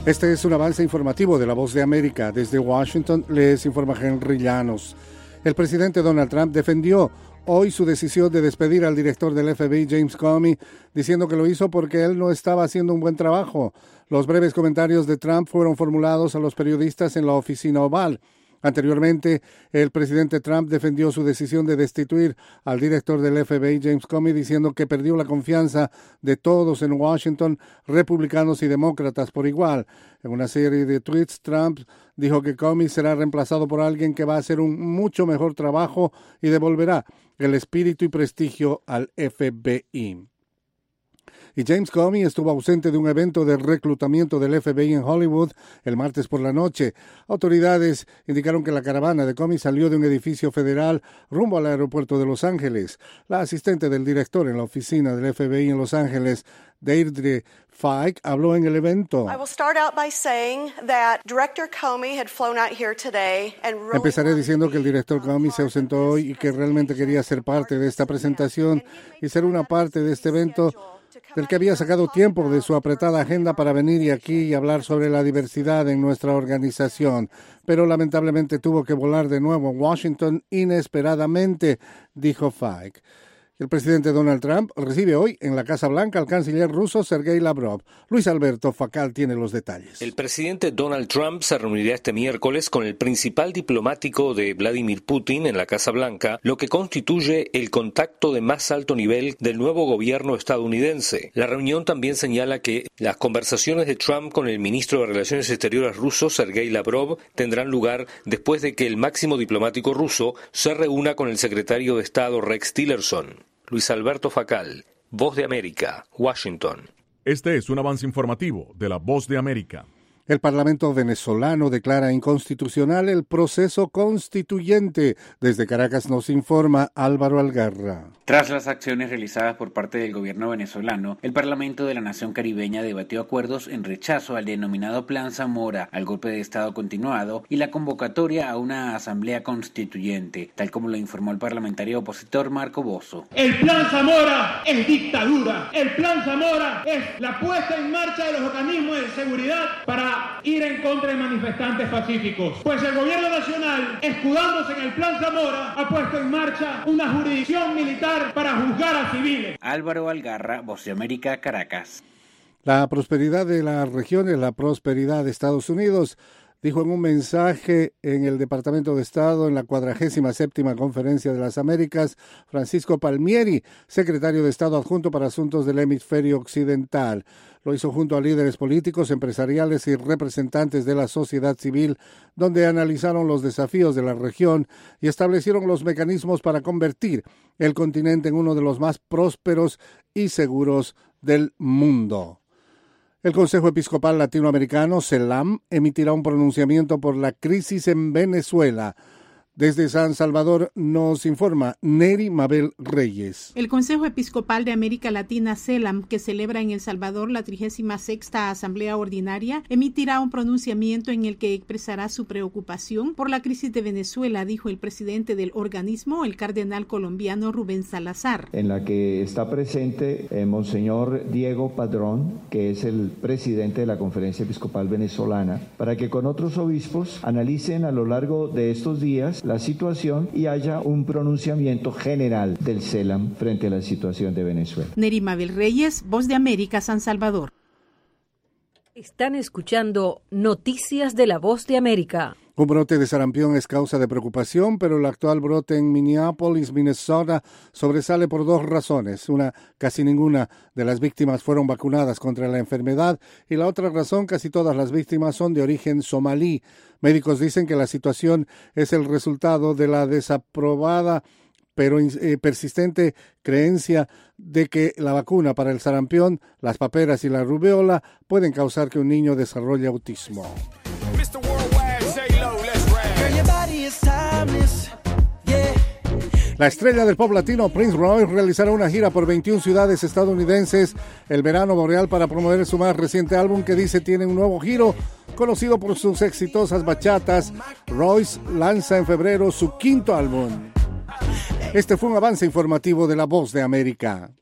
Este es un avance informativo de La Voz de América. Desde Washington les informa Henry Llanos. El presidente Donald Trump defendió hoy su decisión de despedir al director del FBI, James Comey, diciendo que lo hizo porque él no estaba haciendo un buen trabajo. Los breves comentarios de Trump fueron formulados a los periodistas en la oficina oval. Anteriormente, el presidente Trump defendió su decisión de destituir al director del FBI, James Comey, diciendo que perdió la confianza de todos en Washington, republicanos y demócratas por igual. En una serie de tweets, Trump dijo que Comey será reemplazado por alguien que va a hacer un mucho mejor trabajo y devolverá el espíritu y prestigio al FBI. Y James Comey estuvo ausente de un evento de reclutamiento del FBI en Hollywood el martes por la noche. Autoridades indicaron que la caravana de Comey salió de un edificio federal rumbo al aeropuerto de Los Ángeles. La asistente del director en la oficina del FBI en Los Ángeles, Deirdre Fike, habló en el evento. Empezaré diciendo que el director Comey se ausentó hoy y que realmente quería ser parte de esta presentación y ser una parte de este evento del que había sacado tiempo de su apretada agenda para venir aquí y hablar sobre la diversidad en nuestra organización. Pero lamentablemente tuvo que volar de nuevo a Washington inesperadamente, dijo Fike. El presidente Donald Trump recibe hoy en la Casa Blanca al canciller ruso Sergei Lavrov. Luis Alberto Facal tiene los detalles. El presidente Donald Trump se reunirá este miércoles con el principal diplomático de Vladimir Putin en la Casa Blanca, lo que constituye el contacto de más alto nivel del nuevo gobierno estadounidense. La reunión también señala que las conversaciones de Trump con el ministro de Relaciones Exteriores ruso Sergei Lavrov tendrán lugar después de que el máximo diplomático ruso se reúna con el secretario de Estado Rex Tillerson. Luis Alberto Facal, Voz de América, Washington. Este es un avance informativo de La Voz de América. El Parlamento venezolano declara inconstitucional el proceso constituyente. Desde Caracas nos informa Álvaro Algarra. Tras las acciones realizadas por parte del gobierno venezolano, el Parlamento de la Nación Caribeña debatió acuerdos en rechazo al denominado Plan Zamora, al golpe de Estado continuado y la convocatoria a una asamblea constituyente, tal como lo informó el parlamentario opositor Marco Bozzo. El Plan Zamora es dictadura. El Plan Zamora es la puesta en marcha de los organismos de seguridad para ir en contra de manifestantes pacíficos. Pues el gobierno nacional, escudándose en el Plan Zamora, ha puesto en marcha una jurisdicción militar para juzgar a civiles. Álvaro Algarra, Voz de América, Caracas. La prosperidad de la región es la prosperidad de Estados Unidos, dijo en un mensaje en el Departamento de Estado en la 47ª Conferencia de las Américas, Francisco Palmieri, secretario de Estado adjunto para Asuntos del Hemisferio Occidental. Lo hizo junto a líderes políticos, empresariales y representantes de la sociedad civil, donde analizaron los desafíos de la región y establecieron los mecanismos para convertir el continente en uno de los más prósperos y seguros del mundo. El Consejo Episcopal Latinoamericano, CELAM, emitirá un pronunciamiento por la crisis en Venezuela. Desde San Salvador nos informa Neri Mabel Reyes. El Consejo Episcopal de América Latina, CELAM, que celebra en El Salvador la 36ª Asamblea Ordinaria, emitirá un pronunciamiento en el que expresará su preocupación por la crisis de Venezuela, dijo el presidente del organismo, el cardenal colombiano Rubén Salazar. En la que está presente Monseñor Diego Padrón, que es el presidente de la Conferencia Episcopal Venezolana, para que con otros obispos analicen a lo largo de estos días la situación y haya un pronunciamiento general del CELAM frente a la situación de Venezuela. Neri Mabel Reyes, Voz de América, San Salvador. Están escuchando Noticias de la Voz de América. Un brote de sarampión es causa de preocupación, pero el actual brote en Minneapolis, Minnesota, sobresale por dos razones. Una, casi ninguna de las víctimas fueron vacunadas contra la enfermedad, y la otra razón, casi todas las víctimas son de origen somalí. Médicos dicen que la situación es el resultado de la desaprobada pero persistente creencia de que la vacuna para el sarampión, las paperas y la rubéola pueden causar que un niño desarrolle autismo. La estrella del pop latino Prince Royce realizará una gira por 21 ciudades estadounidenses el verano boreal para promover su más reciente álbum que dice tiene un nuevo giro. Conocido por sus exitosas bachatas, Royce lanza en febrero su quinto álbum. Este fue un avance informativo de La Voz de América.